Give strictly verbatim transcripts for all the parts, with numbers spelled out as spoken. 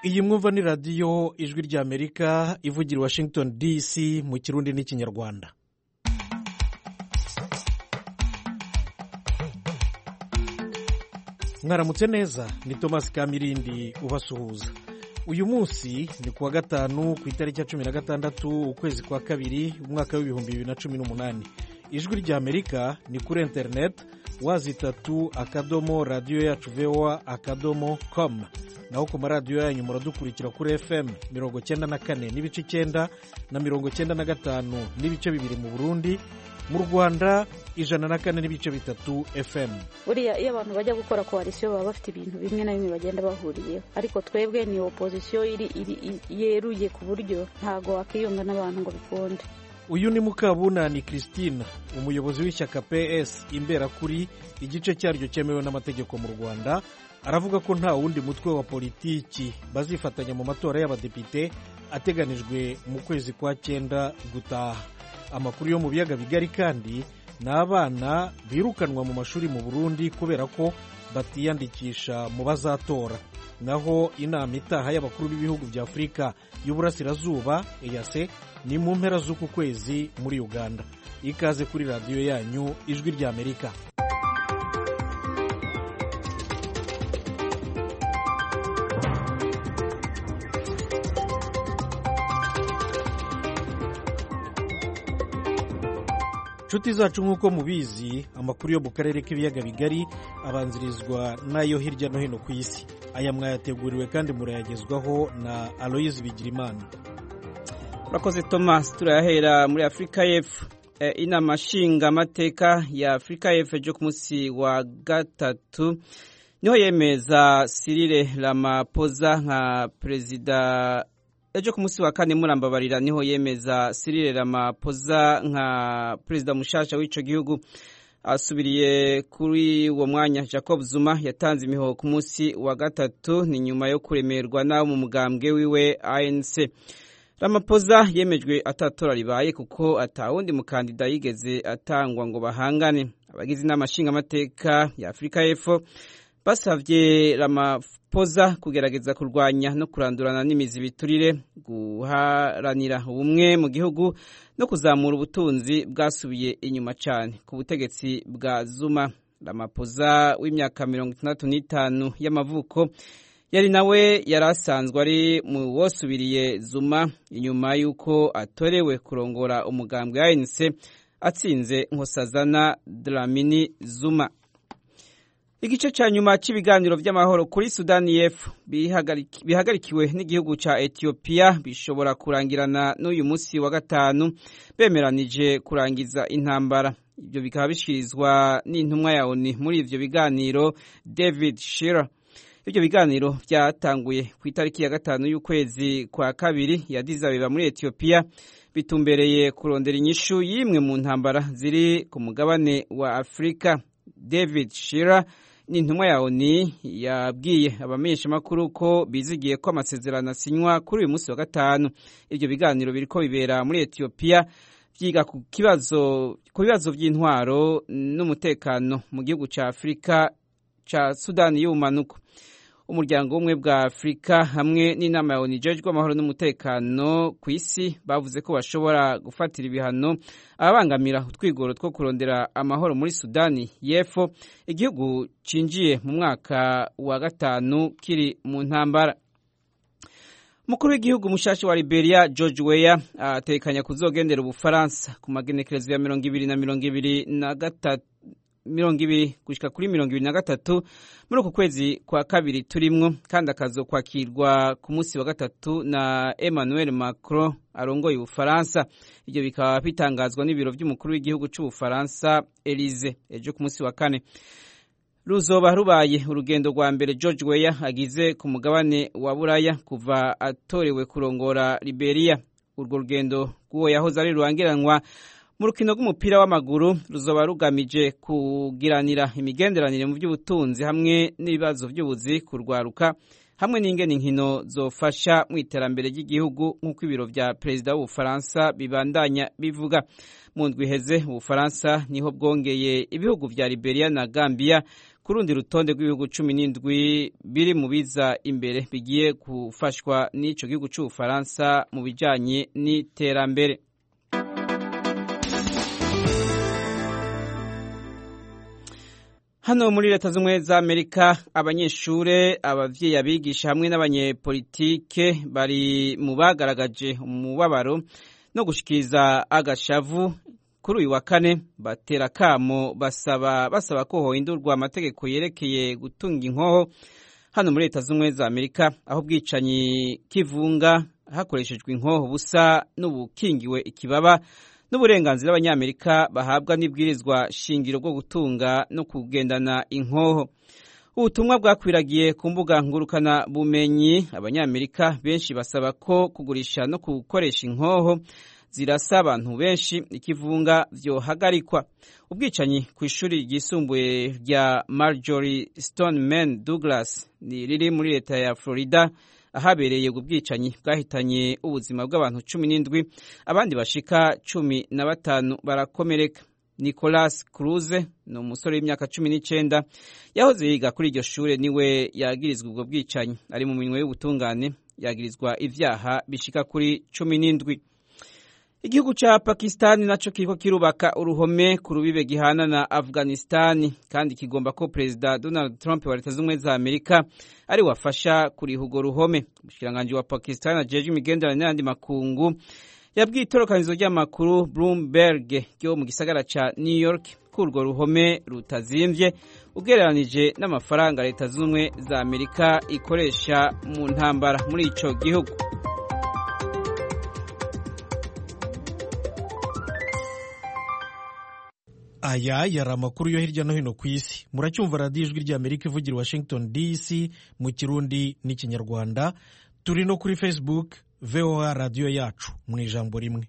iyi mwumva ni radiyo ijwi ry'Amerika ivugira i Washington D C mu kirundi n'ikinyarwanda. Mwaramutse neza, ni Thomas Kamirindi ubasuhuza. Uyu munsi ni kuwa gatanu ku itariki ya cumi na gatandatu ukwezi kwa kabiri umwaka w'ibihumbi bibiri na cumi n'umunani. Ijwi ry'Amerika ni kuri internet wazitatu akadomo radiyo yacu voa akadomo com, naho ku maradiyo yanyu muradukurikira kuri F M mirongo cyenda na kane n'ibice icyenda na mirongo cyenda na gatanu n'ibice bibiri mu Burundi, mu Rwanda ijana na kane n'ibice bitatu F M. Buriya iyo abantu bajya gukora koalisiyo baba bafite ibintu bimwe na bimwe bagenda bahuriyeho, ariko twebwe ni opozisiyo iri, iri yeruye ku buryo ntago wakiyunga n'abantu ngo bikunde. Uyu ni Mukabunani Christine, umuyobozi w'ishyaka P S Imberakuri, igice cyaryo cyemewe n'amategeko mu Rwanda. Aravuga ko nta wundi mutwe wa politiki bazifatanya mu matora y'abadepite ateganijwe mu kwezi kwa cyenda gutaha. Amakuru yo mu biyaga bigari kandi ni abana birukanwa mu mashuri mu Burundi kubera ko batiyandikisha mu bazatora. Naho inama itaha y'abakuru b'ibihugu bya Afurika y'Uburasirazuba E A C ni mu mpera z'uku kwezi muri Uganda. Ikaze kuri radiyo yanyu ijwi ry'Amerika. Nshuti zacu, nk'uko mubizi, amakuru yo mu karere k'ibiyaga bigari abanzirizwa n'ayo hirya no hino ku isi. Aya mwayateguriwe kandi murayagezwaho na Aloyizi Bigirimana. Urakoze Thomas. Turahera muri Afurika y'Epfo. E, inama nshingamateka ya Afurika y'Epfo ejo ku munsi wa gatatu niho yemeza Cyril Ramaphosa nka perezida. Ejo ku munsi wa kane murambabarira niho yemeza Cyril Ramaphosa nka perezida mushasha w'ico gihugu. Asubiriye kuri uwo mwanya Jacob Zuma yatanze imihoho ku munsi wa gatatu, ni nyuma yo kuremerwa nawo mu mugambwe wiwe A N C. Ramaphosa yemejwe atatora ribaye kuko atawundi mukandida yigeze atangwa ngo bahangane. Abagize inama nshingamateka ya Afurika y'Epfo basavye Ramaphosa kugerageza kurwanya no kurandurana n'imizi biturire, guharanira ubumwe mu gihugu no kuzamura ubutunzi bwasubiye inyuma cyane ku butegetsi bwa Zuma. Ramaphosa w'imyaka mirongo itandatu n'itanu y'amavuko yari nawe yarasanzwe ari mu wosubiriye Zuma inyuma y'uko atorewe kurongora umugambwe wa A N C atsinze Nkosazana Dlamini Zuma. Igice ca nyuma cy'ibiganiro by'amahoro kuri Sudani y'Epfo bihagarikiwe n'igihugu ca Ethiopia bishobora kurangirana n'uyu munsi wa gatanu bemeranije kurangiza intambara. Ibyo bikaba bishirizwa n'intumwa ya O N U muri ivyo biganiro, David Shira. Ibyo biganiro byatanguye ku itariki ya gatanu y'ukwezi kwa kabiri ya Addis Abeba muri Ethiopia, bitumbereye kurondera inyishu y'imwe mu ntambara ziri ku mugabane wa Afrika. David Shira ni intumwa ya O N U yabwiye abamenyeshamakuru ko bizigiye ko amasezerano asinywa kuri uyu munsi wa gatanu. Ibyo biganiro biriko bibera muri Ethiopia byiga ku kibazo ku bibazo by'intwaro n'umutekano mu gihugu ca Afrika ca Sudani y'ubumanuko. Umuryango umwe bwa Afrika hamwe n'inama ya O N U ijejwe amahoro n'umutekano ku isi bavuze ko bashobora gufatira ibihano ababangamira utwigoro two kurondera amahoro muri Sudani y'Epfo, igihugu cinjiye mu mwaka wa gatanu kiri mu ntambara. Mukuru w'igihugu mushasha wa Liberia George Weah atekanya kuzogendera Ubufaransa ku magenekerezo ya mirongo ibiri na mirongo ibiri na gatatu mirongo ibiri gushika kuri mirongo ibiri na gatatu muri uku kwezi kwa kabiri turimwo, kandi akazokwakirwa ku munsi wa gatatu na Emmanuel Macron arongoye Ubufaransa. Ibyo bikaba bitangazwa n'ibiro by'umukuru w'igihugu c'Ubufaransa Elysée ejo ku munsi wa kane. Ruzoba rubaye urugendo rwa mbere George Weah agize ku mugabane wa Buraya kuva atorewe kurongora Liberia. Urwo rugendo rw'uwo yahoze ari rurangiranwa mu rukino rw'umupira w'amaguru ruzoba rugamije kugiranira imigenderanire mu by'ubutunzi hamwe n'ibibazo by'ubuzi kurwaruka hamwe n'ingene inkino zofasha mu iterambere ry'igihugu nk'uko ibiro vya perezida w'Ubufaransa bibandanya bivuga. Mu ndwi iheze Ubufaransa niho bwongeye ibihugu vya Liberia na Gambia ku rundi rutonde rw'ibihugu cumi n'indwi biri mu biza imbere bigiye gufashwa n'ico gihugu c'Ubufaransa mu bijanye n'iterambere. Hano muri Leta Zunze Ubumwe za Amerika abanyeshure, abavyeyi, abigisha hamwe n'abanyepolitike bari mu bagaragaje umubabaro no gushikiriza agashavu kuri uyu wa kane batera kamo basaba basaba ko hohindurwa amategeko yerekeye gutunga inkoho hano muri Leta Zunze Ubumwe za Amerika, aho bwicanyi kivunga hakoreshejwe inkoho busa n'ubukingiwe ikibaba n'uburenganzira abanyamerika bahabwa n'ibwirizwa shingiro bwo gutunga no kugendana inkoho. Ubutumwa bwakwiragiye ku mbuga ngurukana bumenyi, abanyamerika benshi basaba ko kugurisha no gukoresha inkoho zirasa abantu benshi ikivunga vyohagarikwa. Ubwicanyi ku ishuri ryisumbuye rya Marjorie Stoneman Douglas ni riri muri leta ya Florida, ahabereye ubwicanyi bwahitanye ubuzima bw'abantu cumi n'indwi, abandi bashika cumi na batanu barakomereka. Nicolas Cruz ni umusore w'imyaka cumi n'icenda yahoze yiga kuri iryo shure, niwe yagirizwa ubwo bwicanyi. Ari mu minwe y'ubutungane, yagirizwa ivyaha bishika kuri cumi n'indwi. Igihugu ca Pakistan naco kiriko kirubaka uruhome ku rubibe gihana na Afghanistan, kandi kigomba ko Perezida Donald Trump wa Leta Zunze Ubumwe za Amerika ari wafasha kuri hugo ruhome. Umushikiranganji wa Pakistan ajeje imigenderanire n'andi makungu yabwiye itorokanizo ry'amakuru Bloomberg ryo mu gisagara ca New York ko urwo ruhome rutazimvye ugereranije n'amafaranga Leta Zunze Ubumwe za Amerika ikoresha mu ntambara muri ico gihugu. Aya yari amakuru yo hirya no hino ku isi. Muracyumva radiyo ijwi ry'Amerika ivugira Washington D C mu Kirundi n'Ikinyarwanda. Turi no kuri Facebook V O A radiyo yacu mu ijambo rimwe.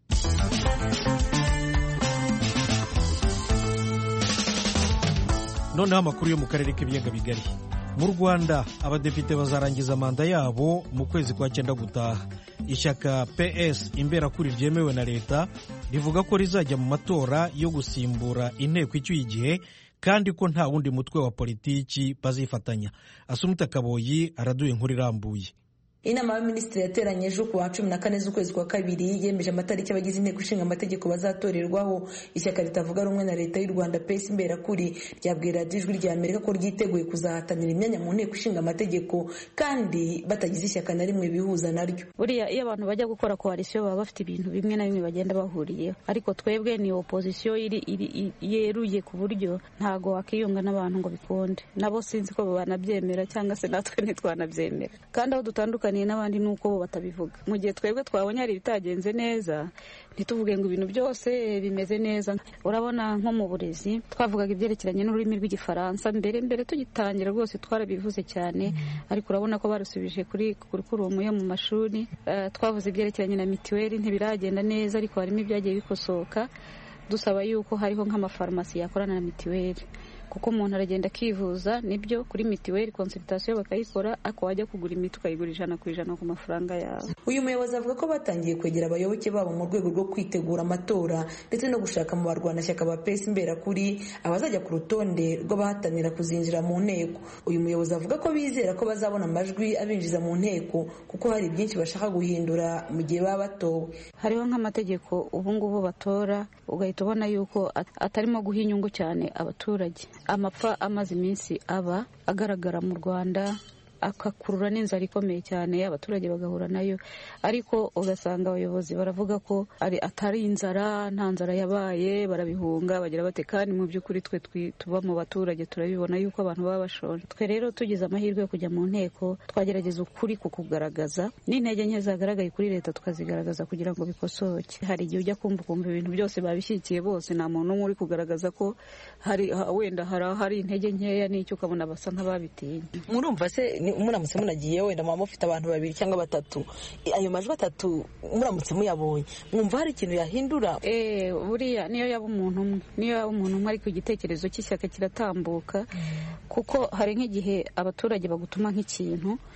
Noneho amakuru yo mu karere k'ibiyaga bigari. Mu Rwanda abadepite bazarangiza manda yabo mu kwezi kwa cyenda gutaha. Ishyaka P S imberakuri ryemewe na leta rivuga ko rizajya mu matora yo gusimbura inteko icyuye igihe, kandi ko nta wundi mutwe wa politiki bazifatanya. Asumita Kaboyi araduye inkuru irambuye. Inama y'Abaminisitiri yateranye ejo ku wa cumi na kane z'ukwezi kwa kabiri yemeje amatariki abagize inteko ishinga amategeko bazatorerwaho. Ishyaka ritavuga rumwe na leta y'u Rwanda P S imberakuri ryabwiye radiyo ijwi rya Amerika ko ryiteguye kuzahatanira imyanya mu nteko ishinga amategeko, kandi batagize ishyaka na rimwe bihuza naryo. Buriya iyo abantu bajya gukora koalisiyo baba bafite ibintu bimwe na bimwe bagenda bahuriyeho, ariko twebwe ni opozisiyo iri yeruye ku buryo ntago wakiyunga n'abantu ngo bikunde. Nabo sinzi ko banabyemera cyangwa se natwe ntitwanabyemera, kandi aho dutandukanye n'abandi nuko bo batabivuga. Mu gihe twebwe twabonye hari bitagenze neza, ntituvuge ngo ibintu byose bimeze neza. Urabona nko mu burezi twavugaga ibyerekeranye n'ururimi rw'igifaransa mbere mbere tugitangira rwose twarabivuze cyane, ariko urabona ko barusubije kuri kurukurumu yo mu mashuri. Uh, twavuze ibyerekeranye na mitiweli ntibiragenda neza, ariko harimo ibyagiye bikosoka, dusaba yuko hariho nk'amafarumasi yakorana na mitiweli, kuko umuntu aragenda akivuza nibyo kuri mitiweli consultation bakayikora, ako wajya kugura imiti ukayigura ijana ku ijana ku mafaranga yawe. Uyu muyobozi avuga ko batangiye kwegera abayoboke babo mu rwego rwo kwitegura amatora ndetse no gushaka mu barwanashyaka ba P S imberakuri abazajya ku rutonde rw'abahatanira kuzinjira mu nteko. Uyu muyobozi avuga ko bizera ko bazabona amajwi abinjiza mu nteko, kuko hari byinshi bashaka guhindura mu gihe baba batowe. Hariho nk'amategeko ubu ngubu batora ugahita ubona yuko atarimo guha inyungu cyane abaturage. Amapfa amaze iminsi aba agaragara mu Rwanda akakurura n'inzara ikomeye cyane, abaturage bagahura nayo, ariko ugasanga abayobozi baravuga ko ari atari inzara, nta nzara yabaye, barabihunga bagira bate, kandi mu by'ukuri twe tuba mu baturage turabibona yuko abantu baba bashonje. Twe rero tugize amahirwe yo kujya mu nteko, twagerageza ukuri ku kugaragaza n'intege nke zagaragaye kuri leta tukazigaragaza kugira ngo bikosoke. Hari igihe ujya kumva kumva ibintu byose babishyikiye bose, nta muntu n'umwe uri kugaragaza ko hari wenda hari intege nkeya, n'icyo ukabona basa nk'ababitinya. Murumva se muramutse munagiye wenda mwaba mufite abantu babiri cyangwa batatu, ayo majwi atatu muramutse muyabonye mwumva hari ikintu yahindura? Eh, buriya niyo yaba umuntu umwe niyo yaba umuntu umwe ariko igitekerezo cy'ishyaka kiratambuka, kuko hari nk'igihe abaturage bagutuma nk'ikintu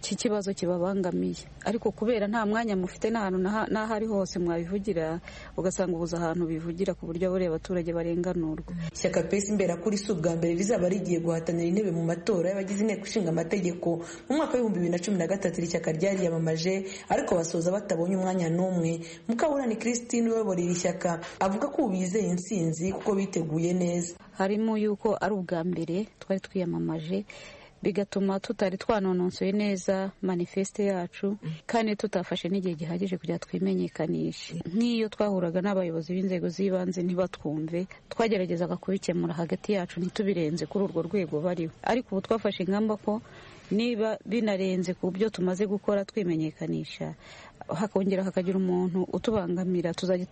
iki kibazo kibabangamiye, ariko kubera nta mwanya mufite n'ahantu n'aho ari hose mwabivugira, ugasanga ubuze ahantu bivugira ku buryo buriya abaturage barenganurwa. Ishyaka P S Imberakuri si ubwa mbere rizaba rigiye guhatanira intebe mu matora y'abagize inteko ishinga amategeko. Mu mwaka w'ibihumbi bibiri na cumi na gatatu iri shyaka ryariyamamaje ariko basoza batabonye umwanya n'umwe. Mukaburani Christine uyobora iri shyaka avuga ko bizeye intsinzi kuko biteguye neza. Harimo yuko ari ubwa mbere twari twiyamamaje, bigatuma tutari twanononsoye neza manifeste yacu kandi tutafashe n'igihe gihagije kugira twimenyekanishe. Nk'iyo twahuraga n'abayobozi b'inzego z'ibanze ntibatwumve, twageragezaga kubikemura hagati yacu ntitubirenze kuri urwo rwego bariho, ariko ubu twafashe ingamba ko niba binarenze ku byo tumaze gukora twimenyekanisha, hakongera hakagira umuntu utubangamira, tuzajya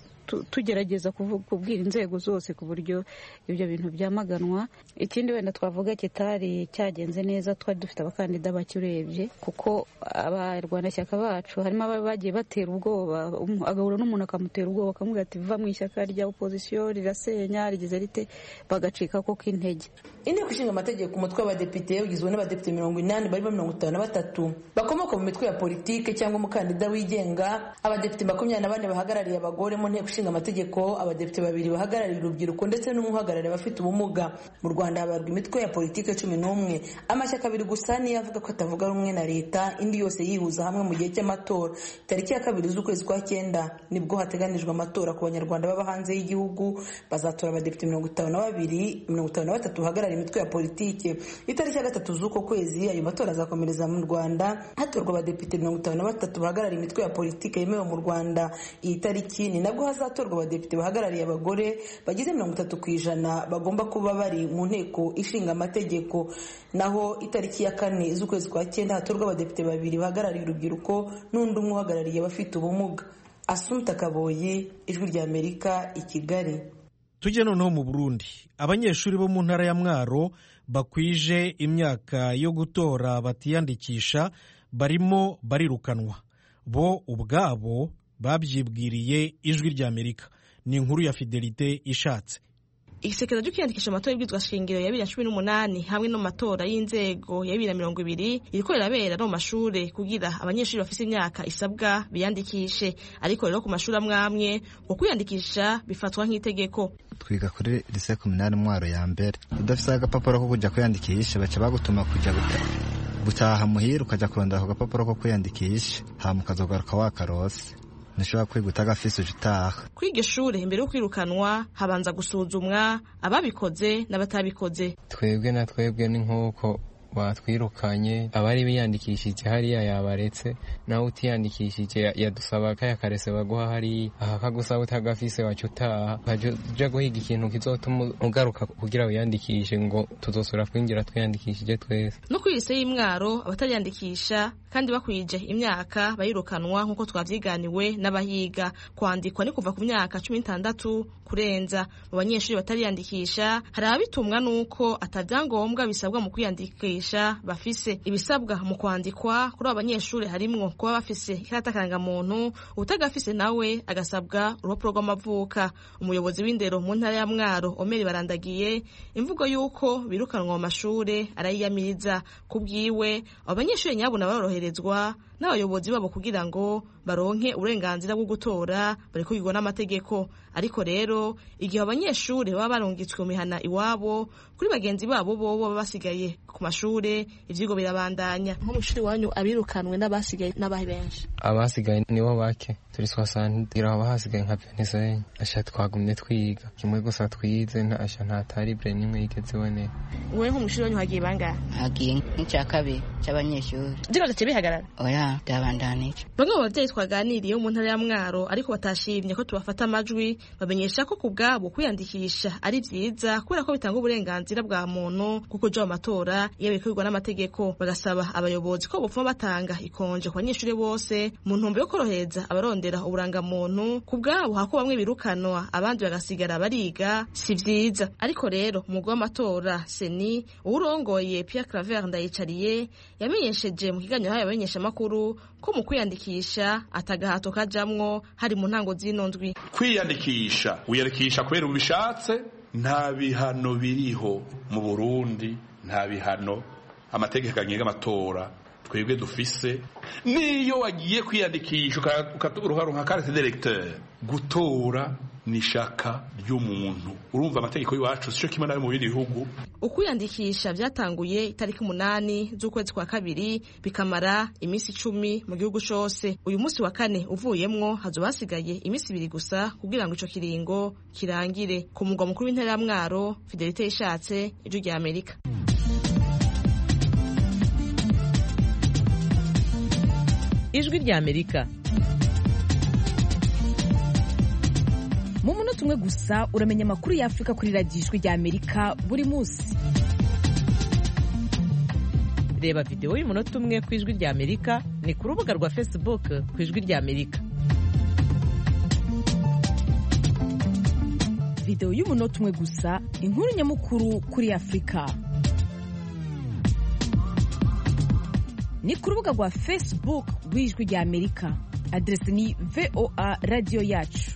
tugerageza kubwira inzego zose ku buryo ibyo bintu byamaganwa. Ikindi wenda twavuga kitari cyagenze neza, twari dufite abakandida bake urebye, kuko abarwanashyaka bacu harimo aba bagiye batera ubwoba, agahura n'umuntu akamutera ubwoba akamubwira ati va mu ishyaka rya opozisiyo rirasenya rigize rite, bagacika ko k'intege. Inteko ishinga amategeko umutwe w'abadepite ugizwe n'abadepite mirongo inani barimo mirongo itanu na batatu bakomoka mu mitwe ya politike cyangwa umukandida wigenga, abadepite makumyabiri na bane bahagarariye abagore mu nteko ishinga amategeko, abadepite babiri bahagarariye urubyiruko ndetse n'umuhagarariye abafite ubumuga. Mu Rwanda habarwa imitwe ya politike cumi n'umwe, amashyaka abiri gusa niyo avuga ko atavuga rumwe na leta, indi yose yihuza hamwe mu gihe cy'amatora. Tariki ya kabiri z'ukwezi kwa cyenda nibwo hateganijwe amatora ku banyarwanda baba hanze y'igihugu, bazatora abadepite mirongo itanu na babiri mirongo itanu na batatu bahagarariye imitwe ya politike. Itariki ya gatatu z'uko kwezi ayo matora azakomereza mu Rwanda hatorwa abadepite mirongo itanu na batatu bahagarariye imitwe ya politike yemewe mu Rwanda. Iyi tariki ni nabwo hazatorwa abadepite bahagarariye abagore bagize mirongo itatu ku ijana bagomba kuba bari mu nteko ishinga amategeko. Naho itariki ya kane z'ukwezi kwa cyenda hatorwa abadepite babiri bahagarariye urubyiruko n'undi umwe uhagarariye abafite ubumuga. Assumpta Kaboyi, Ijwi rya Amerika, i Kigali. Tujye noneho mu Burundi. Abanyeshuri bo mu ntara ya Mwaro bakwije imyaka yo gutora batiyandikisha barimo barirukanwa. Bo ubwabo babyibwiriye Ijwi rya Amerika. Ni inkuru ya Fidelite Ishatse. Igisekeza cyo kwiyandikisha amatora y'ibwirizwa shingiro ya bibiri na cumi n'umunani hamwe no matora y'inzego ya bibiri na mirongo ibiri iriko irabera no mu mashure kugira abanyeshuri bafise imyaka isabwa biyandikishe, ariko rero ku mashuri amwamwe ngo kwiyandikisha bifatwa nk'itegeko. Twiga kuri lycée communale Mwaro ya mbere, udafise agapapuro ko kuja kwiyandikisha baca bagutuma kuja gutaha muhira ukaja kurondera ako gapapuro ko kwiyandikisha hama ukazogaruka wakarose. Nishobora kwiga utagafise utaha. Kwiga ishure imbere yo kwirukanwa habanza gusuzumwa ababikoze n'abatabikoze. Twebwe na twebwe ni nk'uko batwirukanye, abari biyandikishije hariya yabaretse, nawe utiyandikishije yadusaba kaya karese baguha hari aha kagusaba utagafise wacu utaha, uja guhiga ikintu kizotuma ugaruka kugira wiyandikishe ngo tuzosura kwinjira twiyandikishije twese. No kwise y'Imwaro abatariyandikisha kandi bakwije imyaka bayirukanwa nk'uko twavyiganiwe n'abahiga. Kwandikwa ni kuva ku myaka cumi n'itandatu kurenza. Mu banyeshuri batariyandikisha hari abitumwa nuko atavyangombwa bisabwa mu kwiyandikisha bafise. Ibisabwa mu kwandikwa kuri abanyeshuri harimwo kuba bafise ikarata karangamuntu, utagafise nawe agasabwa urupapuro rw'amavuka. Umuyobozi w'indero mu ntara ya Mwaro Omeri Barandagiye imvugo yuko birukanwa mu mashure arayiyamiriza. Kubwiwe abanyeshuri nyabo naboroherezwa n'abayobozi babo kugira ngo baronke uburenganzira bwo gutora bari kugirwa n'amategeko. Ariko rero igihe abanyeshuri baba barungitswe mu mihana iwabo kuri bagenzi babo bo baba basigaye ku mashure, ivyigo birabandanya. Nko mu shuri wanyu abirukanwe n'abasigaye n'abahe benshi? Abasigaye nibo bake, turi twasandira aba hasigaye nka Venezuela. Asha twagumye twiga kimwe gusa twize nta asha nta taribre nimwe yigeze wone. Wewe nko mu shuri wanyu hagiye bangahe? Hagiye nk'icya kabiri cy'abanyeshuri. Ndibaza cyo bihagarara. Oya, byabandanije. Bamwe mu bavyeyi twaganiriye mu ntara ya Mwaro ariko batashimye ko tubafata amajwi, bamenyesha ko kubwabo kwiyandikisha ari vyiza kubera ko bitanga uburenganzira bwa muntu kuko jo amatora yebekwirwa n'amategeko. Bagasaba abayobozi ko bopfuma batanga ikonje ku banyeshuri bose mu ntumbe yo korohereza abarondera uburanga muntu. Kubwabo hako bamwe birukanwa abandi bagasigara bariga si vyiza. Ariko rero umugwi w'amatora Seni urongoye Pierre Claver Ndayicariye yamenyesheje mu kiganiro haye abamenyesha makuru ko mu kwiyandikisha atagahato kajamwo hari mu ntango zino ndwi. Kwiyandikisha wiyandikisha kubera ubishatse, nta bihano biriho mu Burundi, nta bihano. Amategeko agenga amatora twebwe dufise niyo wagiye kwiyandikisha ukaronka carte d'électeur gutora nishaka ry'umuntu urumva amategeko y'iwacu sico kimwe nayo mu bindi bihugu. Ukwiyandikisha byatanguye itariki umunani z'ukwezi kwa kabiri bikamara iminsi icumi mu gihugu cose. Uyu munsi wa kane uvuyemwo hazoba hasigaye iminsi ibiri gusa kugira ngo ico kiringo kirangire. Ku mugwa mukuru w'intara ya Mwaro, Fidelite Ishatse, Ijwi rya Amerika. Ijwi rya Amerika. Mu munota umwe gusa uramenya amakuru ya Afrika kuri radiyo Ijwi rya Amerika buri munsi. Reba video y'umunota umwe ku Ijwi rya Amerika ni ku rubuga rwa Facebook ku Ijwi rya Amerika. Video y'umunota umwe gusa, inkuru nyamukuru kuri Afrika. Ni ku rubuga rwa Facebook rw'Ijwi rya Amerika. Adresi ni V O A Radio Yacu.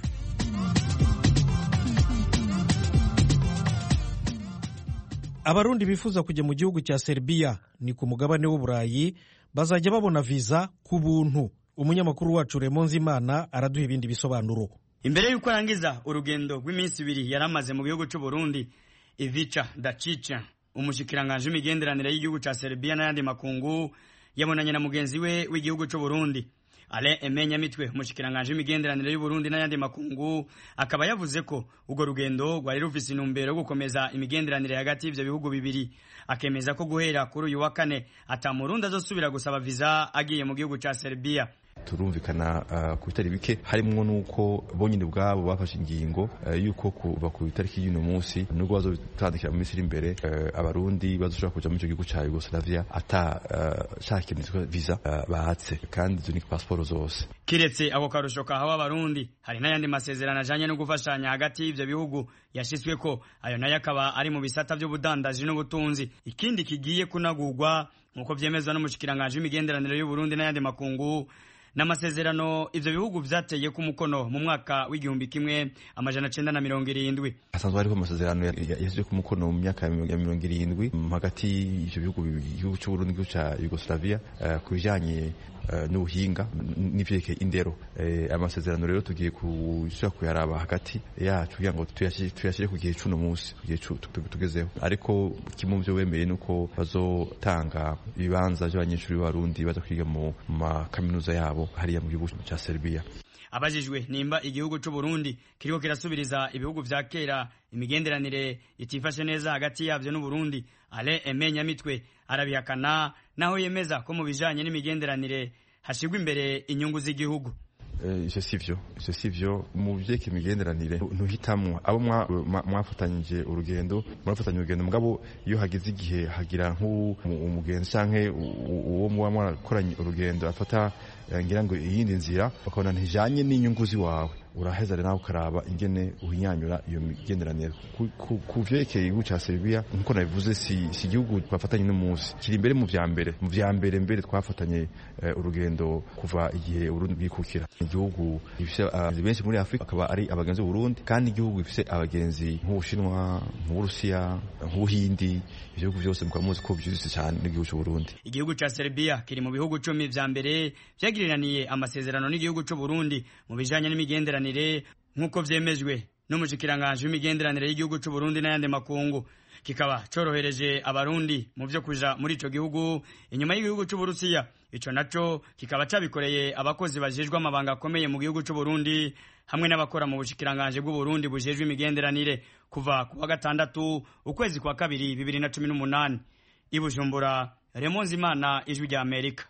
Abarundi bifuza kujya mu gihugu cya Serbia ni ku mugabane w'Uburayi bazajya babona visa ku buntu. Umunyamakuru wacu Remonzi Imana araduha ibindi bisobanuro. Imbere y'uko arangiza urugendo rw'iminsi ibiri yaramaze mu gihugu cy'u Burundi, Ivica Dacic, umushikiranganje w'imigenderanire y'igihugu cya Serbia n'ayandi makungu, yabonanye na mugenzi we w'igihugu cy'u Burundi Ale Emenya Mitwe, umushikiranganje w'imigenderanire y'u Burundi n'ayandi makungu, akaba yavuze ko ugo rugendo rwari rufise intumbero gukomeza imigenderanire hagati y'ivyo bihugu bibiri. Akemeza ko guhera kuri uyu wa kane ata Murundi azosubira gusaba visa agiye mu gihugu cya Serbia. Turumvikana uh, ku bitari bike harimwo nuko bonyine bwabo bafashe ingingo uh, yuko kuva ku itariki y'uno munsi nubwo bazotandikira mu minsi iri imbere uh, abarundi bazoshobora kuja mu gihugu cya Yugoslavia ata uh, shakimizwa visa uh, bahatse kandi zo ni passport zose. Kiretse ako karusho kahawe abarundi hari n'ayandi masezerano ajanye no gufashanya hagati y'ivyo bihugu yashitswe ko ayo nayo akaba ari mu bisata by'ubudandaji n'ubutunzi. Ikindi kigiye kunagurwa nkuko vyemezwa n'umushikiranganje w'imigenderanire y'u Burundi n'ayandi makungu n'amasezerano ivyo bihugu vyateye ku mukono mu mwaka w'igihumbi kimwe amajana cenda na mirongo irindwi. Hasanzwe hariho amasezerano yashyize ku mukono mu myaka ya mirongo irindwi hagati y'ivyo bihugu igihugu cy'u Burundi n'igihugu cya Yugoslavia uh, ku bijanye uh, n'ubuhinga n'ivyeke indero. Uh, amasezerano rero tugiye kushaka kuyaraba hagati yacu kugira ngo tuyashire ku gihe c'uno munsi ku gihe tugezeho, ariko kimwe mu byo wemeye nuko bazotanga ibibanza by'abanyeshuri b'Abarundi baza kwiga mu makaminuza yabo hariya mu gihugu cya Serbia. Abajijwe nimba igihugu cy'u Burundi kiriko kirasubiriza ibihugu vya kera imigenderanire itifashe neza hagati yavyo n'u Burundi, Ale Emenya Mitwe arabihakana naho yemeza ko mu bijanye n'imigenderanire hashigwa imbere inyungu z'igihugu. Ivyo sivyo ivyo sivyo mu vyeke imigenderanire ntuhitamwo abo mwafatanyije urugendo murafatanya urugendo mugabo iyo hagize igihe hagira nk'umugenzi canke uwo muba mwarakoranye urugendo afata ngira ngo iyindi nzira bakabona ntijanye n'inyungu ziwawe, uraheza rero nawe ukaraba ingene uhinyanyura iyo migenderanire. Ku vyerekeye igihugu ca Serbia nkuko nabivuze si si igihugu twafatanye n'umunsi kiri imbere mu vya mbere mu vya mbere mbere twafatanye uh, urugendo kuva igihe Burundi bwikukira. Igihugu gifise abagenzi benshi muri Afrika akaba ari abagenzi b'u Burundi, kandi igihugu gifise abagenzi nk'Ubushinwa, nk'Uburusiya, nk'Ubuhindi, ibihugu byose mukaba muzi ko byuzise cyane n'igihugu cy'u Burundi. Igihugu ca Serbia kiri mu bihugu cumi vya mbere vyagiriraniye amasezerano n'igihugu cy'u Burundi mu bijanye n'imigenderanire nkuko vyemejwe n'umushikiranganje w'imigenderanire y'igihugu cy'u Burundi n'ayandi makungu. Kikaba corohereje abarundi mu vyo kuja muri ico gihugu inyuma y'igihugu cy'u Burusiya. Ico naco kikaba cabikoreye abakozi bajejwe amabanga akomeye mu gihugu cy'u Burundi hamwe n'abakora mu bushikiranganje bw'u Burundi bujejwe imigenderanire kuva ku wa gatandatu ukwezi kwa kabiri bibiri na cumi n'umunani. I Bujumbura, Remonzi Imana, Ijwi rya Amerika.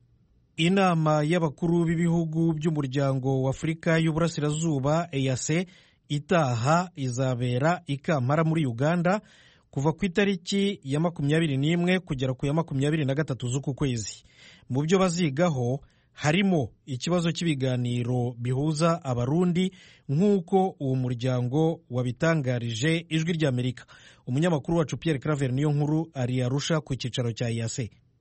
Inama y'abakuru b'ibihugu by'umuryango wa Afurika y'Uburasirazuba E A C itaha izabera i Kampala muri Uganda kuva ku itariki ya makumyabiri n'imwe kugera ku ya makumyabiri na gatatu z'uku kwezi. Mu byo bazigaho harimo ikibazo cy'ibiganiro bihuza abarundi nk'uko uwo muryango wabitangarije Ijwi rya Amerika. Umunyamakuru wacu Pierre Claver niyo nkuru ari Arusha ku cyicaro cya E A C.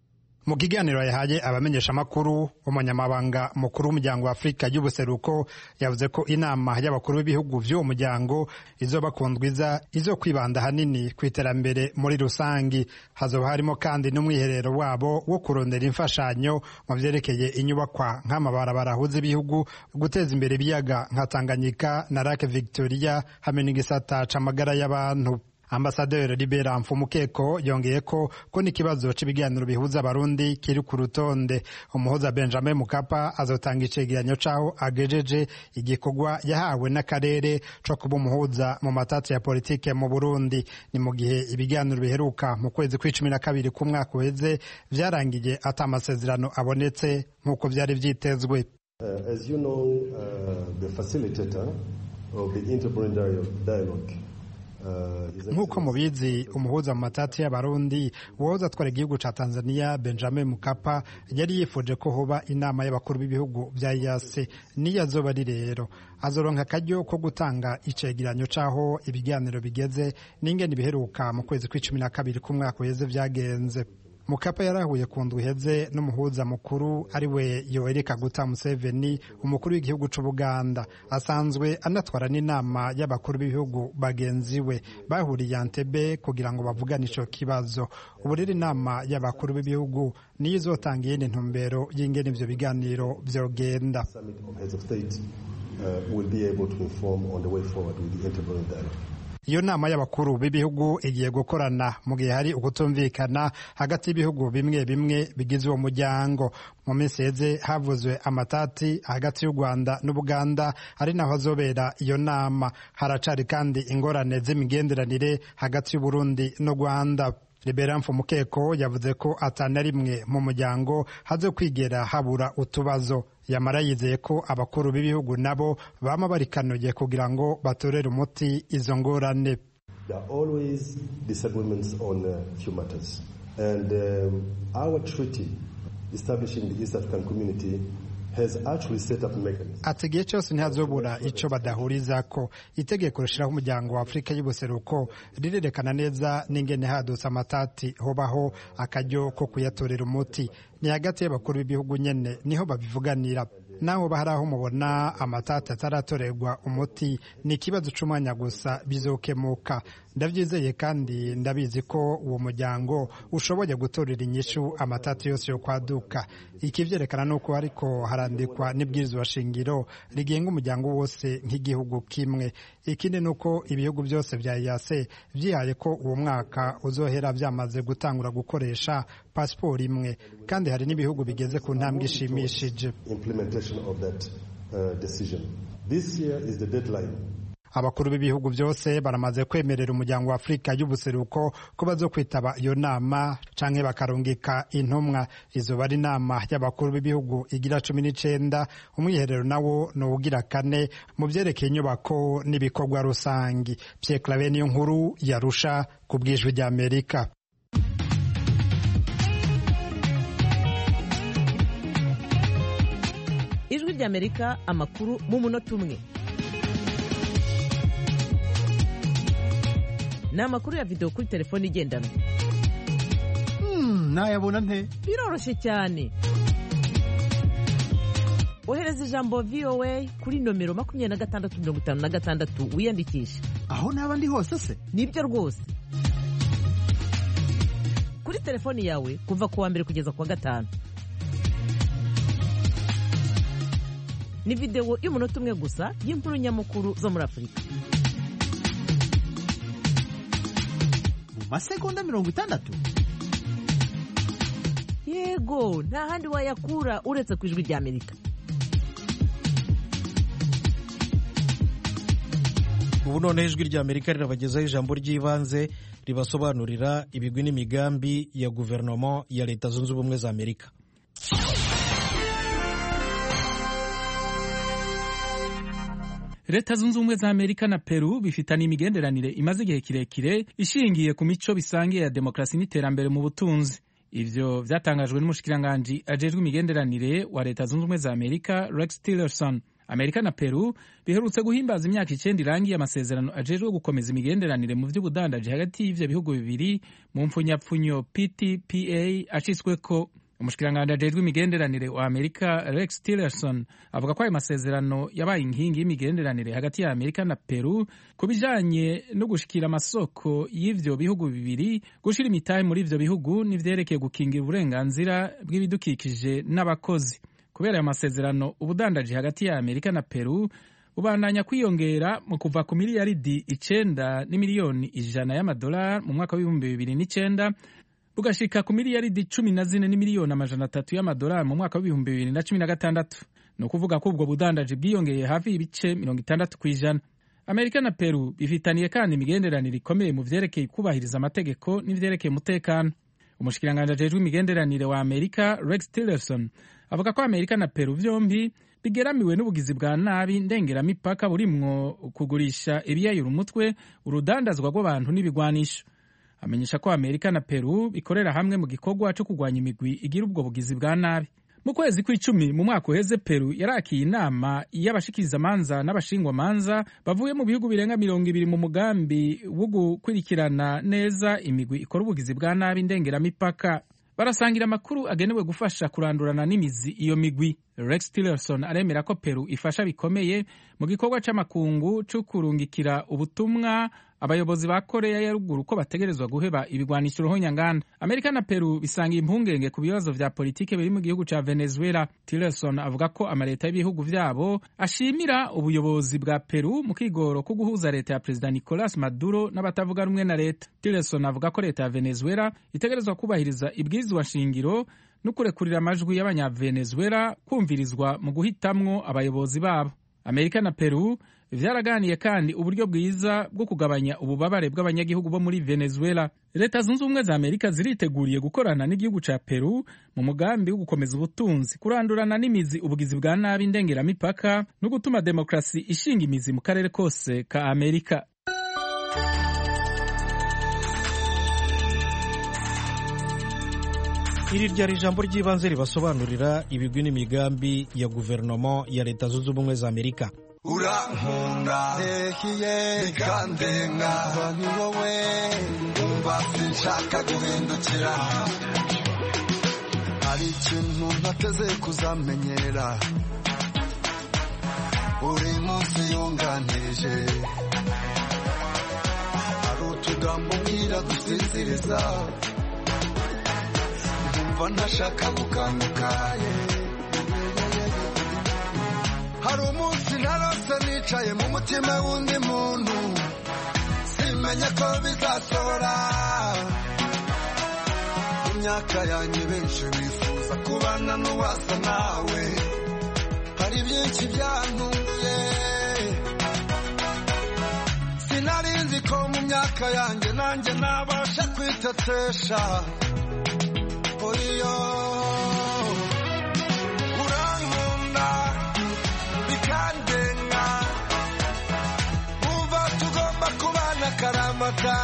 mu kiganiro yahaye abamenyeshamakuru umunyamabanga mukuru w'umuryango wa Afurika y'ubuseruko yavuze ko inama y'abakuru b'ibihugu by'uwo muryango izoba kundwiza izo kwibanda hanini ku iterambere muri rusangi. Hazoba harimo kandi n'umwiherero wabo wo kurondera imfashanyo mu vyerekeye inyubakwa nk'amabarabara ahuza ibihugu, guteza imbere ibiyaga nka Tanganyika na Lake Victoria hamwe n'igisata c'amagara y'abantu. Ambasaderi Libera Mfumukeko yongeye ko ko n'ikibazo cy'ibiganiro bihuza abarundi kiri ku rutonde. Umuhuza Benjamin Mkapa azotanga icegeranyo caho agejeje igikorwa yahawe n'akarere co kuba umuhuza mu matati ya politike mu Burundi. Ni mu gihe ibiganiro biheruka mu kwezi kw'icumi na kabiri k'umwaka uheze vyarangiye ata amasezerano abonetse nk'uko vyari vyitezwe. Uh, as you know, uh, the facilitator of the interparliamentary dialogue nk'uko mubizi umuhuza mu matati y'abarundi uwahoze atwara igihugu ca Tanzania Benjamin Mkapa yari yifuje ko hoba inama y'abakuru b'ibihugu vya E A C. niyo azoba ari rero azoronka akaryo ko gutanga icegeranyo caho ibiganiro bigeze n'ingene biheruka mu kwezi kw'icumi na kabiri k'umwaka uheze vyagenze. Mukapa yarahuye ku ndwi iheze n'umuhuza mukuru ari we Yoweri Kaguta Museveni, umukuru w'igihugu c'Ubuganda, asanzwe anatwara n'inama y'abakuru b'ibihugu bagenzi we. Bahuriye Entebbe kugira ngo bavugane ico kibazo. Ubu rero inama y'abakuru b'ibihugu niyo izotanga iyindi ntumbero y'ingene ivyo biganiro vyogenda. Iyo nama y'abakuru b'ibihugu igiye gukorana mu gihe hari ukutumvikana hagati y'ibihugu bimwe bimwe bigize uwo muryango. Mu minsi heze havuzwe amatati hagati y'u Rwanda n'Ubuganda, ari naho hazobera iyo nama. Haracari kandi ingorane z'imigenderanire hagati y'u Burundi n'u Rwanda. Libera Mfumukeko yavuze ko atana rimwe mu muryango hazo kwigera habura utubazo. Yamara yizeye ko abakuru b'ibihugu nabo bama barikanuye kugira ngo batorere umuti izo ngorane. There are always disagreements on uh, few matters, and um, our treaty establishing the East African Community has actually set up mechanisms. Ati igihe cyose ntihazobura ico badahurizako. Itegeko rishiraho umuryango wa Afurika y'ubuseruko rirerekana neza n'ingene hadutse amatati hobaho akaryo ko kuyatorera umuti. Ni hagati y'abakuru b'ibihugu nyene niho babivuganira. Naho baharaho mubona amatati ataratorerwa umuti, ni ikibazo c'umwanya gusa bizokemuka. Ndavyizeye kandi ndabizi ko uwo muryango ushoboye gutorera inyishu amatati yose yo kwaduka. Ikivyerekana nuko ariko harandikwa n'ibwirizwa shingiro rigenga umuryango wose nk'igihugu kimwe. Ikindi nuko ibihugu byose vya E A C vyihaye ko uwo mwaka uzohera vyamaze gutangura gukoresha pasiporo imwe, kandi hari n'ibihugu bigeze ku ntambwe ishimishije. Of that, uh, decision. This year is the deadline. Abakuru b'ibihugu byose baramaze kwemerera umuryango wa Afurika y'ubuseruko ko bazokwitaba iyo nama canke bakarungika intumwa. Izo bari inama y'abakuru b'ibihugu igira cumi n'icenda, umwiherero nawo no ugira kane mu vyerekeye inyubako n'ibikorwa rusangi. Pierre Claver niyo nkuru yarusha ku bw'ijwi rya Amerika. Ijwi rya Amerika, amakuru mu munota umwe. Ni amakuru ya video kuri telefone igendanwa. Hmm, nayabona nte? Biroroshye cyane. Ohereza ijambo V O A kuri nomero makumyabiri na gatandatu mirongo itanu na gatandatu wiyandikisha. Aho naba ndi hose se? Nibyo rwose. Kuri telefone yawe kuva ku wa mbere kugeza ku wa gatanu. Ni video y'umunota umwe gusa y'inkuru nyamukuru zo muri Afurika. Mu masegonda mirongo itandatu? Yego, nta handi wayakura uretse ku ijwi rya Amerika. Ubu none ijwi rya Amerika rirabagezaho ijambo ry'ibanze ribasobanurira ibigwi n'imigambi ya guverinoma ya Leta Zunze Ubumwe za Amerika. Leta Zunze Ubumwe za Amerika na Peru bifitanye imigenderanire imaze igihe kirekire ishingiye ku mico bisangiye ya demokrasi n'iterambere mu butunzi. Ivyo vyatangajwe n'umushikiranganji ajejwe imigenderanire wa Leta Zunze Ubumwe za Amerika Rex Tillerson. Amerika na Peru biherutse guhimbaza imyaka icenda irangiye amasezerano ajejwe gukomeza imigenderanire mu vy'ubudandaji hagati y'ivyo bihugu bibiri mu mpfunyapfunyo P T P A acitsweko. umushikiranganji ajejwe imigenderanire wa Amerika Rex Tillerson avuga ko ayo masezerano yabaye inkingi y'imigenderanire hagati ya Amerika na Peru ku bijanye no gushikira amasoko y'ivyo bihugu bibiri, gushira imitahe muri ivyo bihugu n'ivyerekeye gukingira uburenganzira bw'ibidukikije n'abakozi. Kubera ayo masezerano, ubudandaji hagati ya Amerika na Peru bubandanya kwiyongera mu kuva ku miliyaridi icenda n'imiliyoni ijana y'amadolari mu mwaka w'ibihumbi bibiri n'icenda bugashika ku miliyaridi cumi na zine n'imiliyoni amajana atatu y'amadolari mu mwaka w'ibihumbi bibiri na cumi na gatandatu. Ni ukuvuga ko ubwo budandaji bwiyongeye hafi y'ibice mirongo itandatu ku ijana. Amerika na Peru bifitaniye kandi imigenderanire ikomeye mu vyerekeye kubahiriza amategeko n'ivyerekeye umutekano. Umushikiranganji ajejwe imigenderanire wa Amerika Rex Tillerson avuga ko Amerika na Peru vyombi bigeramiwe n'ubugizi bwa nabi ndengeramipaka burimwo kugurisha ibiyayura umutwe, urudandazwa rw'abantu n'ibigwanisho. Amenyesha ko Amerika na Peru bikorera hamwe mu gikorwa cyo kurwanya imigwi igira ubwo bugizi bwa nabi. Mu kwezi kw'icumi mu mwaka uheze, Peru yarakiye inama y'abashikirizamanza n'abashingwamanza bavuye mu bihugu birenga mirongo ibiri mu mugambi wo gukurikirana neza imigwi ikora ubugizi bwa nabi ndengeramipaka. Barasangira amakuru agenewe gufasha kurandurana n'imizi iyo migwi. Rex Tillerson aremera ko Peru ifasha bikomeye mu gikorwa c'amakungu cyo kurungikira ubutumwa abayobozi ba Korea ya ruguru ko bategerezwa guheba ibigwanisho ruhonyanganda. Amerika na Peru bisangiye impungenge ku bibazo vya politike biri mu gihugu ca Venezuela. Tillerson avuga ko amaleta y'ibihugu vyabo ashimira ubuyobozi bwa Peru mu kigoro ko guhuza leta ya Perezida Nicolas Maduro n'abatavuga rumwe na leta. Tillerson avuga ko leta ya Venezuela itegerezwa kubahiriza ibwirizwa shingiro no kurekurira amajwi y'abanyavenezuela kumvirizwa mu guhitamwo abayobozi babo. Amerika na Peru vyaraganiye kandi uburyo bwiza bwo kugabanya ububabare bw'abanyagihugu bo muri Venezuela. Leta zunze ubumwe za Amerika ziriteguriye gukorana n'igihugu ca Peru mu mugambi wo gukomeza ubutunzi, kurandurana n'imizi ubugizi bwa nabi ndengeramipaka no gutuma demokrasi ishinga imizi mu karere kose ka Amerika. Iri ryari ijambo ry'ibanze ribasobanurira ibigwi n'imigambi ya guverinoma ya Leta Zunze Ubumwe za Amerika. Urankunda hehiye bikandenga ni wowe umva sinshaka guhindukira, hari ikintu ntateze kuzamenyera, buri munsi yunganije, hari utugambo mbwira dusinziriza, nkumva ntashaka gukanguka. Hari umunsi narose nicaye mu mutima w'undi muntu, simenya ko bizasohora. Mu myaka yanjye benshi bifuza kubana n'uwasa nawe, hari byinshi byantunguye, sinari nzi ko mu myaka yanjye nanjye nabasha kwitetesha. Oyo urankunda bikandenga, umva tugomba kubana akaramata.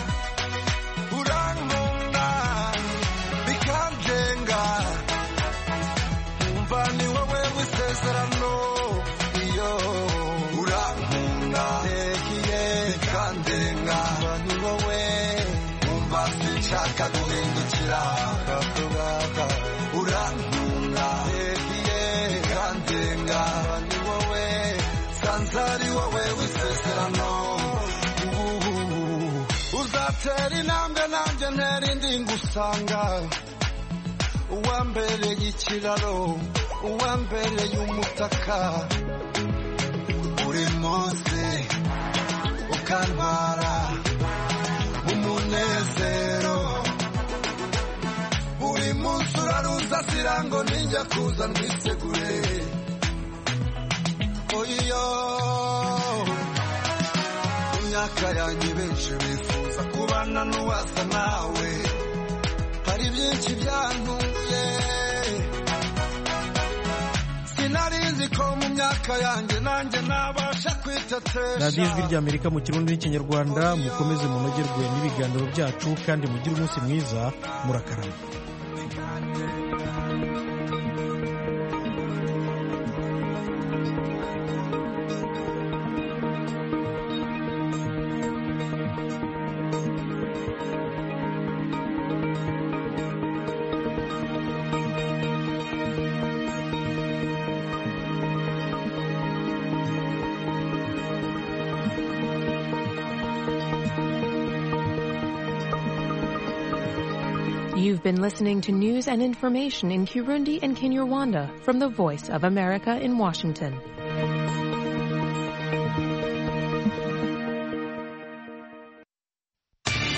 Urankunda bikandenga, umva ni wowe w'isezerano. Iyo urankunda hehiye bikandenga, ni wowe umva sinshaka guhindukira. Urankunda hehiye bikandenga, ni wowe sanzari wowe w'isezerano. Uzatera intambwe nanjye ntera indi ngusanga, uwambereye ikiraro, uwambereye umutaka, buri munsi ukantwara umunezero, buri munsi uraruza sirango ninjya kuza ndwisegure. Oyo imyaka yanjye benshi bifuza kubana n'uwasa nawe, hari byinshi byantunguye, sinari nzi ko mu myaka yanjye nanjye nabasha kwitetesha. radiyo ijwi ry'Amerika mu Kirundi n'Ikinyarwanda, mukomeze munogerwe n'ibiganiro byacu kandi mugire umunsi mwiza, murakarama. You've been listening to news and information in Kirundi and Kinyarwanda from the Voice of America in Washington.